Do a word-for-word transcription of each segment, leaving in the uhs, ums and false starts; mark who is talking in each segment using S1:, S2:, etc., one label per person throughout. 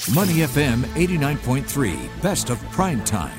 S1: Money F M eighty-nine point three, best of prime time.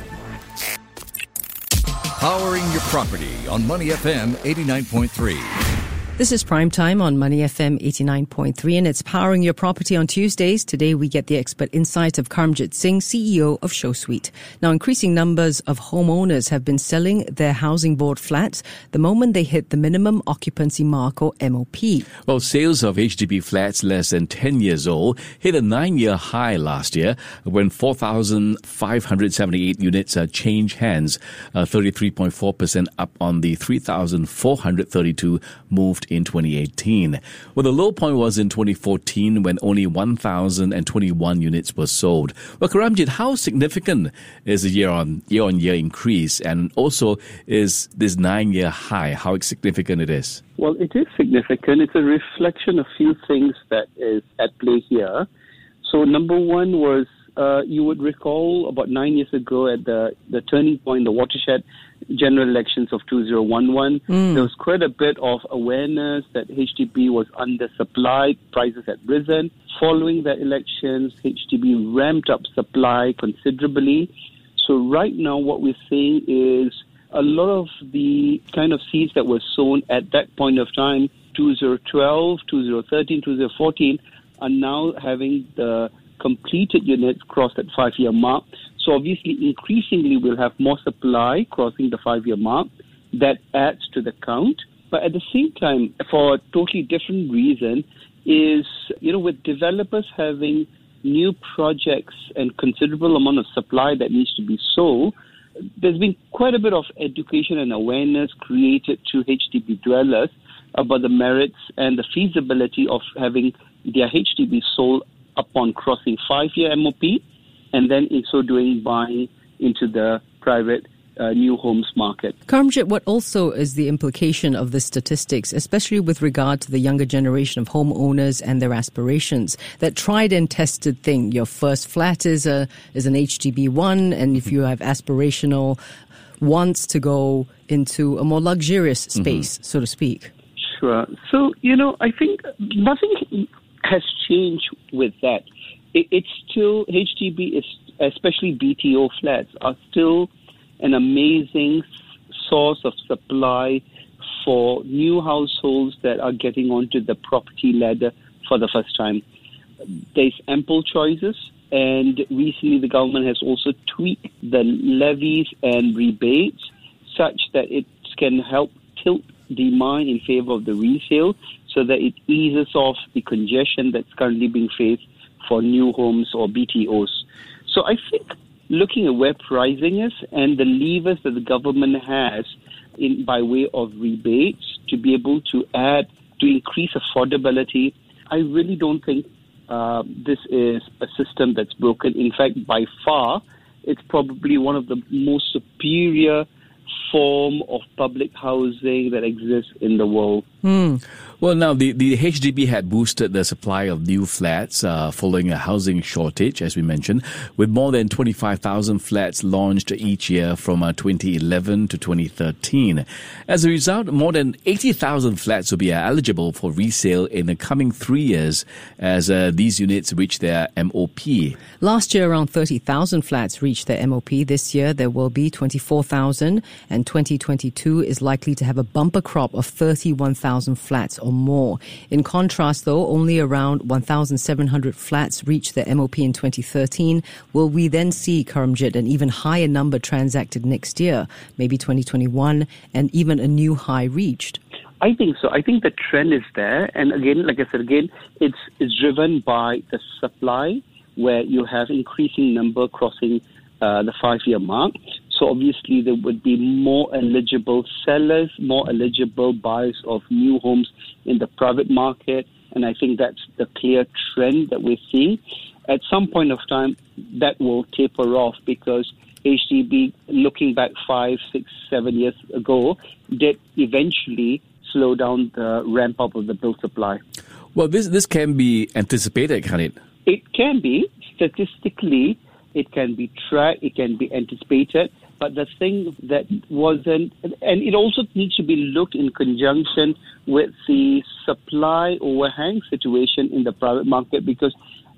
S1: Powering your property on Money F M eighty-nine point three.
S2: This is Prime Time on Money F M eighty-nine point three, and it's Powering Your Property on Tuesdays. Today we get the expert insight of Karamjit Singh, C E O of ShowSuite. Now, increasing numbers of homeowners have been selling their housing board flats the moment they hit the minimum occupancy mark, or M O P.
S3: Well, sales of H D B flats less than ten years old hit a nine-year high last year when four thousand five hundred seventy-eight units uh, changed hands, uh, thirty-three point four percent up on the three thousand four hundred thirty-two moved in twenty eighteen. Well, the low point was in twenty fourteen when only one thousand twenty-one units were sold. Well, Karamjit, how significant is the year-on, year-on-year increase, and also is this nine-year high, how significant it is?
S4: Well, it is significant. It's a reflection of a few things that is at play here. So number one was, uh, you would recall about nine years ago at the, the turning point, the watershed general elections of two thousand eleven, mm. there was quite a bit of awareness that H D B was undersupplied, prices had risen. Following the elections, H D B ramped up supply considerably. So right now what we're seeing is a lot of the kind of seeds that were sown at that point of time, two thousand twelve, two thousand thirteen, two thousand fourteen, are now having the completed units cross that five-year mark. So obviously, increasingly, we'll have more supply crossing the five-year mark. That adds to the count. But at the same time, for a totally different reason, is, you know, with developers having new projects and considerable amount of supply that needs to be sold, there's been quite a bit of education and awareness created to H D B dwellers about the merits and the feasibility of having their H D B sold upon crossing five-year M O P, and then in so doing buying into the private uh, new homes market.
S2: Karamjit, what also is the implication of the statistics, especially with regard to the younger generation of homeowners and their aspirations? That tried and tested thing, your first flat is a is an H D B one, and if you have aspirational wants to go into a more luxurious space, mm-hmm. so to speak.
S4: Sure. So, you know, I think nothing has changed with that. It, it's still, H D B, is, especially B T O flats, are still an amazing source of supply for new households that are getting onto the property ladder for the first time. There's ample choices, and recently the government has also tweaked the levies and rebates such that it can help tilt demand in favor of the resale, so that it eases off the congestion that's currently being faced for new homes or B T Os. So I think looking at where pricing is and the levers that the government has in by way of rebates to be able to add, to increase affordability, I really don't think uh, this is a system that's broken. In fact, by far, it's probably one of the most superior form of public housing that exists in the world.
S3: Mm. Well, now, the, the H D B had boosted the supply of new flats uh, following a housing shortage, as we mentioned, with more than twenty-five thousand flats launched each year from uh, twenty eleven to twenty thirteen. As a result, more than eighty thousand flats will be eligible for resale in the coming three years as uh, these units reach their M O P.
S2: Last year, around thirty thousand flats reached their M O P. This year, there will be twenty-four thousand, and twenty twenty-two is likely to have a bumper crop of thirty-one thousand flats or more. In contrast, though, only around one thousand seven hundred flats reached their M O P in twenty thirteen. Will we then see, Karamjit, an even higher number transacted next year, maybe twenty twenty-one, and even a new high reached?
S4: I think so. I think the trend is there. And again, like I said, again, it's, it's driven by the supply, where you have increasing number crossing uh, the five-year mark. So obviously there would be more eligible sellers, more eligible buyers of new homes in the private market. And I think that's the clear trend that we're seeing. At some point of time, that will taper off because H D B, looking back five, six, seven years ago, did eventually slow down the ramp up of the build supply.
S3: Well, this this can be anticipated, can it?
S4: It can be. Statistically, it can be tracked, it can be anticipated. But the thing that wasn't, and it also needs to be looked in conjunction with the supply overhang situation in the private market, because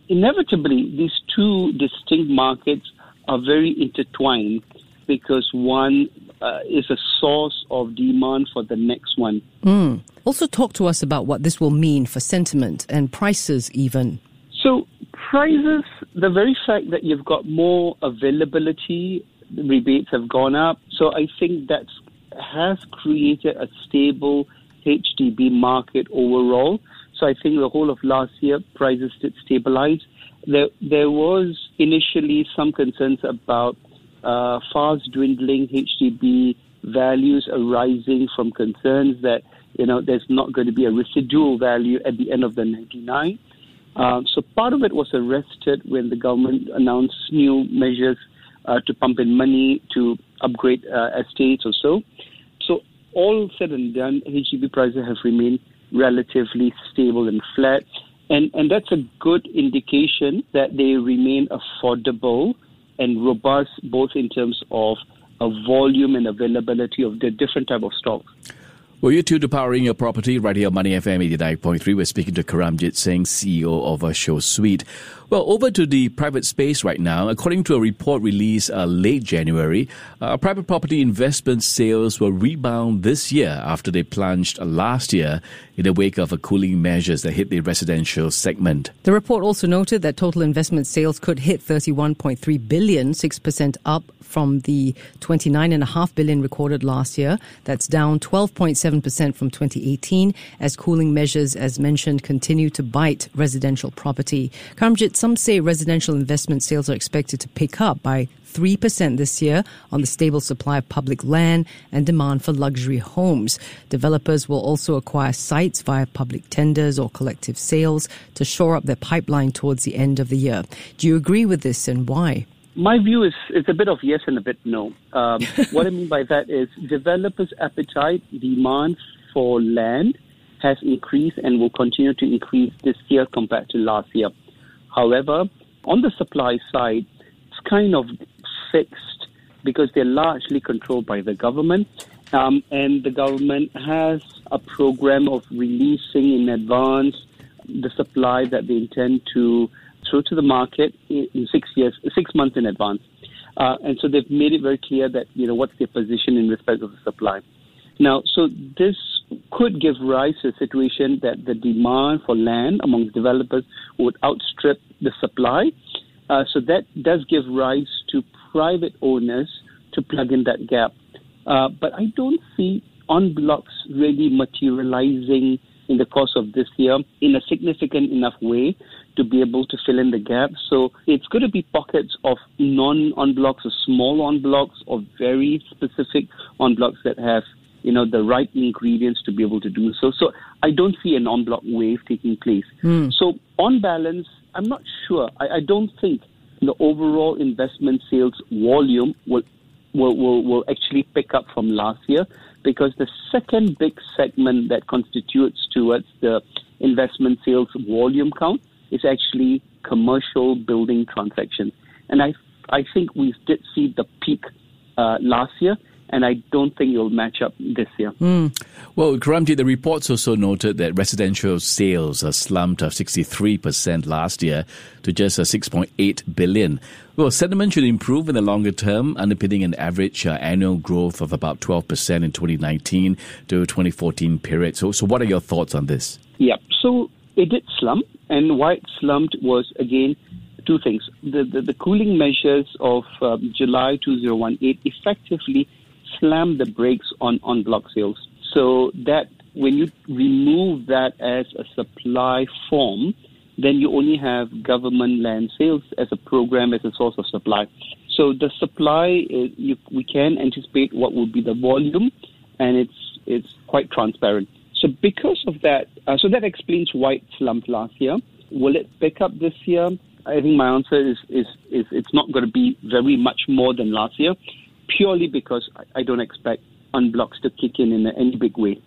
S4: inevitably, these two distinct markets are very intertwined because one uh, is a source of demand for the next one.
S2: Mm. Also talk to us about what this will mean for sentiment and prices even.
S4: So prices, the very fact that you've got more availability, the rebates have gone up. So I think that has created a stable H D B market overall. So I think the whole of last year, prices did stabilize. There, there was initially some concerns about uh, fast dwindling H D B values arising from concerns that, you know, there's not going to be a residual value at the end of the ninety-nine. Um, so part of it was arrested when the government announced new measures uh, to pump in money to upgrade uh, estates or so. So all said and done, H D B prices have remained relatively stable and flat. And, and that's a good indication that they remain affordable and robust, both in terms of a volume and availability of the different type of stocks.
S3: Well, you tuned to Powering Your Property right here on Money F M eighty-nine point three. We're speaking to Karamjit Singh, C E O of Show Suite. Well, over to the private space right now. According to a report released uh, late January, uh, private property investment sales will rebound this year after they plunged last year in the wake of a cooling measures that hit the residential segment.
S2: The report also noted that total investment sales could hit thirty-one point three billion dollars, six percent up from the twenty-nine point five billion dollars recorded last year. That's down twelve point seven percent from twenty eighteen as cooling measures, as mentioned, continue to bite residential property. Karamjit, some say residential investment sales are expected to pick up by three percent this year on the stable supply of public land and demand for luxury homes. Developers will also acquire sites via public tenders or collective sales to shore up their pipeline towards the end of the year. Do you agree with this, and why?
S4: My view is it's a bit of yes and a bit no. Um, what I mean by that is developers' appetite, demand for land has increased and will continue to increase this year compared to last year. However, on the supply side, it's kind of fixed because they're largely controlled by the government. Um, and the government has a program of releasing in advance the supply that they intend to throw to the market in, in six years, six months in advance. Uh, and so they've made it very clear that, you know, what's their position in respect of the supply. Now, so this could give rise to a situation that the demand for land among developers would outstrip the supply. Uh, so that does give rise to private owners to plug in that gap. Uh, but I don't see en blocs really materializing in the course of this year in a significant enough way to be able to fill in the gap. So it's going to be pockets of non-en blocs or small en blocs or very specific en blocs that have, you know, the right ingredients to be able to do so. So I don't see an en bloc wave taking place. Mm. So on balance, I'm not sure. I, I don't think the overall investment sales volume will, will will will actually pick up from last year, because the second big segment that constitutes towards the investment sales volume count is actually commercial building transactions. And I I think we did see the peak uh, last year, and I don't think it will match up this year.
S3: Mm. Well, Karamjit, the reports also noted that residential sales are slumped of sixty-three percent last year to just six point eight billion dollars. Well, sentiment should improve in the longer term, underpinning an average uh, annual growth of about twelve percent in twenty nineteen to twenty fourteen period. So, so what are your thoughts on this?
S4: Yeah, so it did slump, and why it slumped was, again, two things. The, the, the cooling measures of um, July two thousand eighteen effectively slammed the brakes on, on block sales. So that when you remove that as a supply form, then you only have government land sales as a program, as a source of supply. So the supply, is, you, we can anticipate what will be the volume, and it's it's quite transparent. So because of that, uh, so that explains why it slumped last year. Will it pick up this year? I think my answer is, is, is it's not going to be very much more than last year, purely because I don't expect en blocs to kick in in any big way.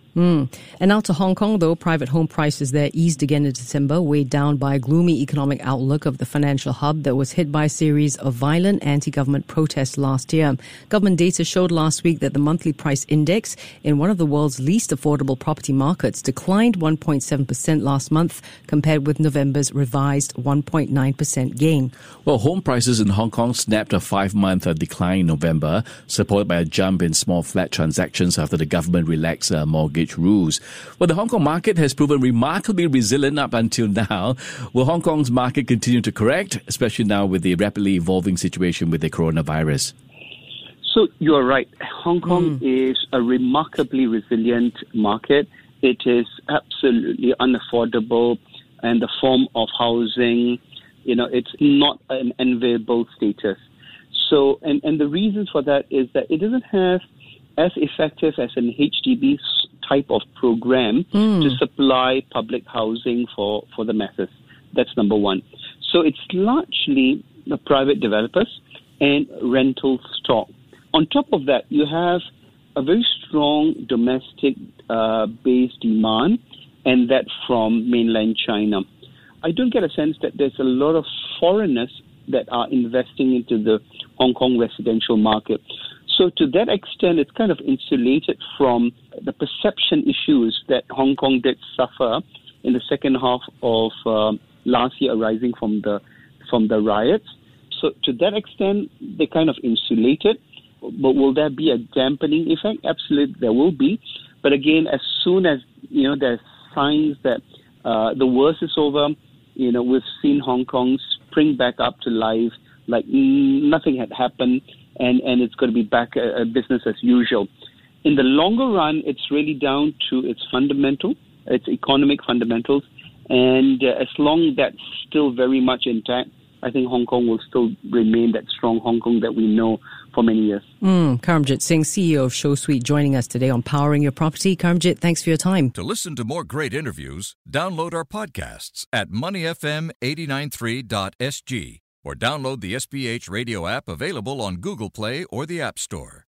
S2: Mm. And now to Hong Kong, though. Private home prices there eased again in December, weighed down by a gloomy economic outlook of the financial hub that was hit by a series of violent anti-government protests last year. Government data showed last week that the monthly price index in one of the world's least affordable property markets declined one point seven percent last month, compared with November's revised one point nine percent gain.
S3: Well, home prices in Hong Kong snapped a five-month decline in November, supported by a jump in small flat transactions after the government relaxed uh, mortgage rules. Well, the Hong Kong market has proven remarkably resilient up until now. Will Hong Kong's market continue to correct, especially now with the rapidly evolving situation with the coronavirus?
S4: So you're right. Hong Kong mm. is a remarkably resilient market. It is absolutely unaffordable, and the form of housing, you know, it's not an enviable status. So, and, and the reasons for that is that it doesn't have as effective as an H D B type of program mm. to supply public housing for, for the masses. That's number one. So it's largely the private developers and rental stock. On top of that, you have a very strong domestic uh, base demand, and that from mainland China. I don't get a sense that there's a lot of foreigners that are investing into the Hong Kong residential market. So to that extent, it's kind of insulated from the perception issues that Hong Kong did suffer in the second half of uh, last year, arising from the from the riots. So to that extent, they kind of insulated. But will there be a dampening effect? Absolutely, there will be. But again, as soon as you know there's signs that uh, the worst is over, you know, we've seen Hong Kong spring back up to life like nothing had happened, and, and it's going to be back a, a business as usual. In the longer run, it's really down to its fundamental, its economic fundamentals, and uh, as long as that's still very much intact, I think Hong Kong will still remain that strong Hong Kong that we know for many years.
S2: Mm, Karamjit Singh, C E O of ShowSuite, joining us today on Powering Your Property. Karamjit, thanks for your time.
S1: To listen to more great interviews, download our podcasts at money f m eight nine three dot s g or download the S B H radio app available on Google Play or the App Store.